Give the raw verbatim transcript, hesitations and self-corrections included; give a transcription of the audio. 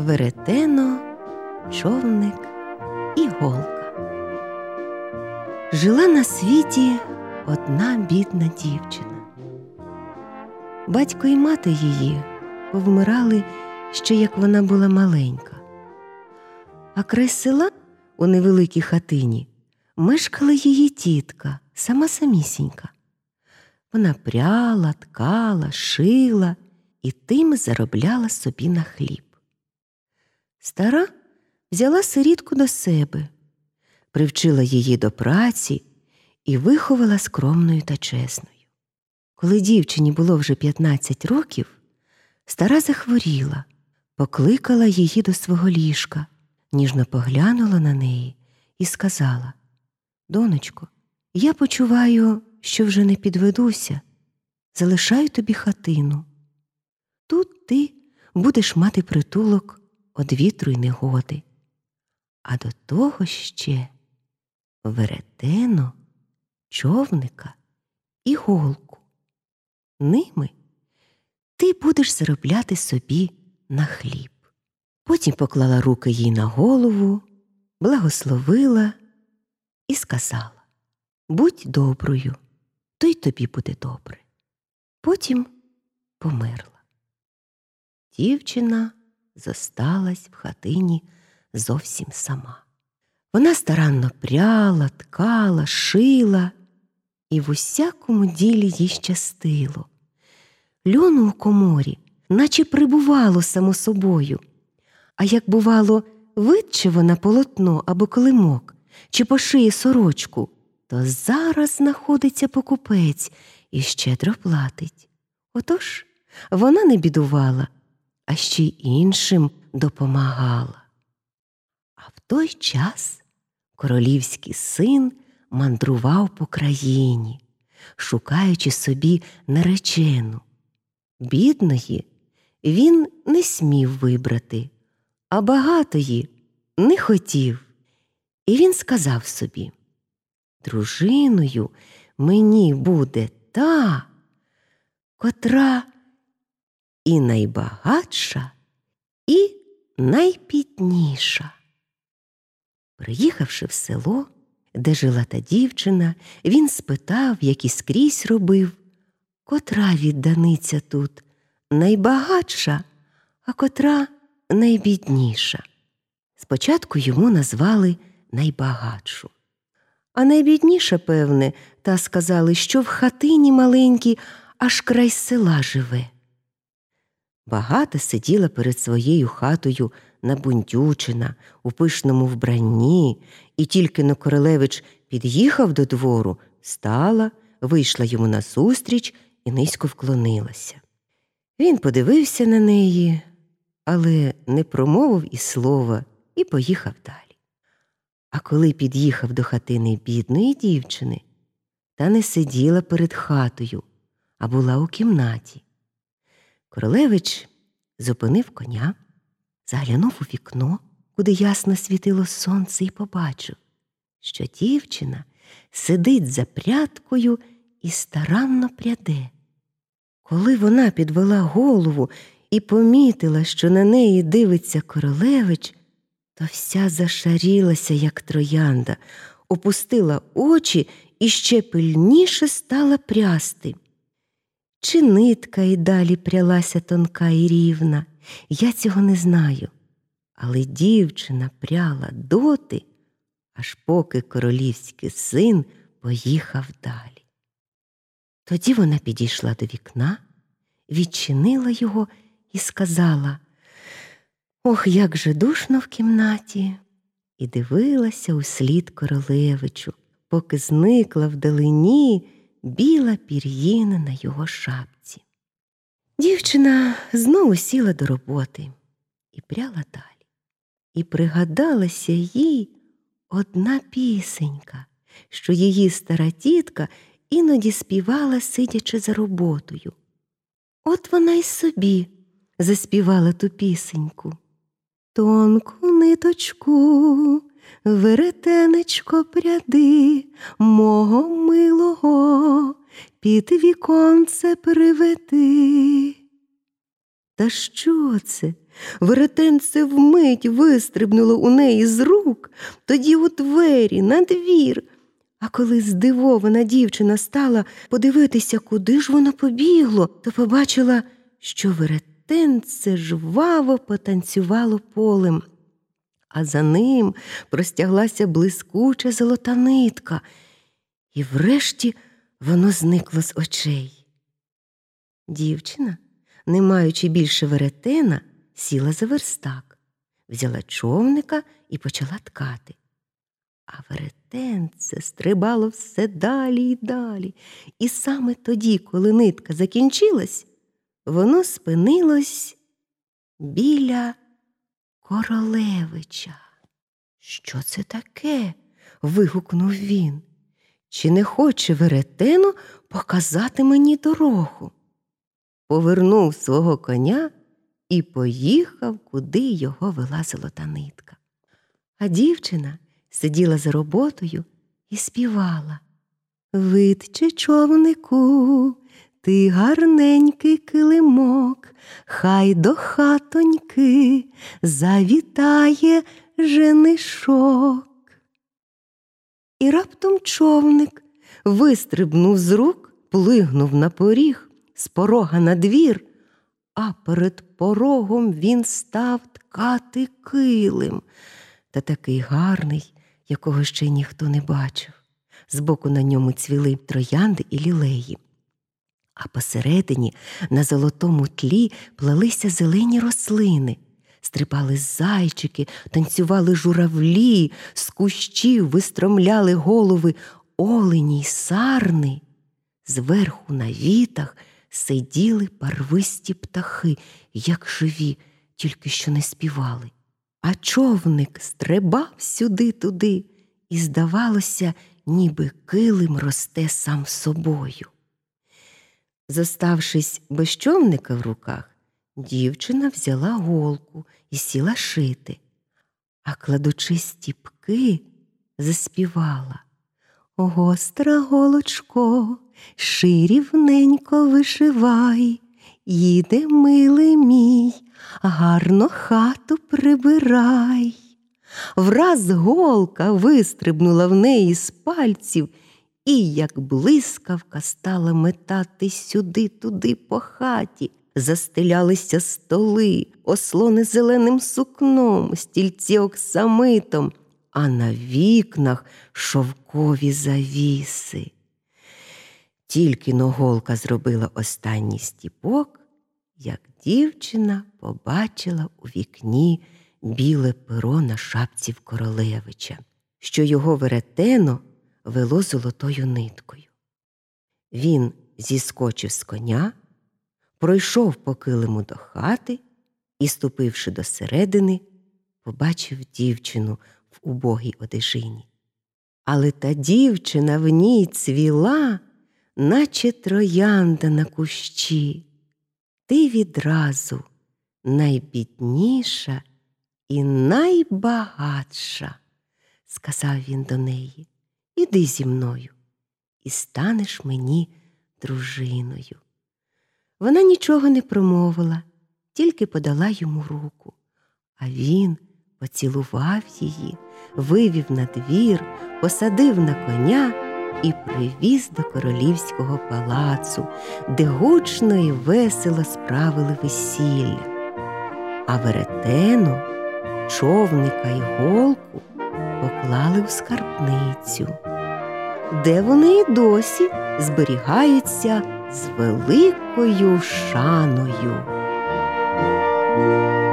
Веретено, човник і голка. Жила на світі одна бідна дівчина. Батько і мати її повмирали ще як вона була маленька. А край села, у невеликій хатині, мешкала її тітка, сама самісінька. Вона пряла, ткала, шила і тим заробляла собі на хліб. Стара взяла сирітку до себе, привчила її до праці і виховала скромною та чесною. Коли дівчині було вже п'ятнадцять років, стара захворіла, покликала її до свого ліжка, ніжно поглянула на неї і сказала: «Донечко, я почуваю, що вже не підведуся, залишаю тобі хатину. Тут ти будеш мати притулок од вітру й негоди, а до того ще веретено, човника і голку. Ними ти будеш заробляти собі на хліб». Потім поклала руки їй на голову, благословила і сказала: «Будь доброю, то й тобі буде добре». Потім померла. Дівчина зосталась в хатині зовсім сама. Вона старанно пряла, ткала, шила, і в усякому ділі їй щастило. Льону у коморі наче прибувало само собою, а як бувало, витче вона полотно або килимок, чи пошиє сорочку, то зараз знаходиться покупець і щедро платить. Отож, вона не бідувала, а ще й іншим допомагала. А в той час королівський син мандрував по країні, шукаючи собі наречену. Бідної він не смів вибрати, а багатої не хотів. І він сказав собі: «Дружиною мені буде та, котра і найбагатша, і найбідніша». Приїхавши в село, де жила та дівчина, він спитав, як і скрізь робив, котра відданиця тут найбагатша, а котра найбідніша. Спочатку йому назвали найбагатшу. А найбідніша, певне, та сказали, що в хатині маленькій аж край села живе. Багата сиділа перед своєю хатою набундючена, у пишному вбранні, і тільки но королевич під'їхав до двору, стала, вийшла йому назустріч і низько вклонилася. Він подивився на неї, але не промовив і слова, і поїхав далі. А коли під'їхав до хатини бідної дівчини, та не сиділа перед хатою, а була у кімнаті. Королевич зупинив коня, заглянув у вікно, куди ясно світило сонце, і побачив, що дівчина сидить за прядкою і старанно пряде. Коли вона підвела голову і помітила, що на неї дивиться королевич, то вся зашарілася, як троянда, опустила очі і ще пильніше стала прясти. Чи нитка й далі прялася тонка і рівна, я цього не знаю. Але дівчина пряла доти, аж поки королівський син поїхав далі. Тоді вона підійшла до вікна, відчинила його і сказала: «Ох, як же душно в кімнаті!» І дивилася услід королевичу, поки зникла вдалині біла пір'їна на його шапці. Дівчина знову сіла до роботи і пряла далі. І пригадалася їй одна пісенька, що її стара тітка іноді співала, сидячи за роботою. От вона й собі заспівала ту пісеньку. Тонку ниточку, веретенечко, пряди, мого милого під віконце приведи. Та що це? Веретенце вмить вистрибнуло у неї з рук, тоді у двері, на двір. А коли здивована дівчина стала подивитися, куди ж воно побігло, то побачила, що веретенце жваво потанцювало полем, а за ним простяглася блискуча золота нитка, і врешті воно зникло з очей. Дівчина, не маючи більше веретена, сіла за верстак, взяла човника і почала ткати. А веретенце стрибало все далі й далі, і саме тоді, коли нитка закінчилась, воно спинилось біля королевича. «Що це таке?» – вигукнув він. «Чи не хоче веретено показати мені дорогу?» Повернув свого коня і поїхав, куди його вела золота нитка. А дівчина сиділа за роботою і співала: «Видче, човнику, ти гарненький килимок, хай до хатоньки завітає женишок». І раптом човник вистрибнув з рук, плигнув на поріг, з порога на двір, а перед порогом він став ткати килим, та такий гарний, якого ще ніхто не бачив. Збоку на ньому цвіли троянди і лілеї, а посередині на золотому тлі плелися зелені рослини. Стрибали зайчики, танцювали журавлі, з кущів вистромляли голови олені й сарни. Зверху на вітах сиділи барвисті птахи, як живі, тільки що не співали. А човник стрибав сюди-туди, і, здавалося, ніби килим росте сам собою. Зоставшись без човника в руках, дівчина взяла голку і сіла шити, а, кладучи стіпки, заспівала: «Гостра голочко, ший рівненько вишивай, їде, милий мій, гарно хату прибирай». Враз голка вистрибнула в неї з пальців і, як блискавка, стала метати сюди-туди по хаті. Застелялися столи, ослони зеленим сукном, стільці оксамитом, а на вікнах шовкові завіси. Тільки-но голка зробила останній стіпок, як дівчина побачила у вікні біле перо на шапці в королевича, що його веретено вело золотою ниткою. Він зіскочив з коня, пройшов по килиму до хати і, ступивши до середини, побачив дівчину в убогій одежині. Але та дівчина в ній цвіла, наче троянда на кущі. «Ти відразу найбідніша і найбагатша», – сказав він до неї. «Іди зі мною і станеш мені дружиною». Вона нічого не промовила, тільки подала йому руку, а він поцілував її, вивів на двір, посадив на коня і привіз до королівського палацу, де гучно і весело справили весілля. А веретено, човника й голку поклали у скарбницю, де вони й досі зберігаються з великою шаною.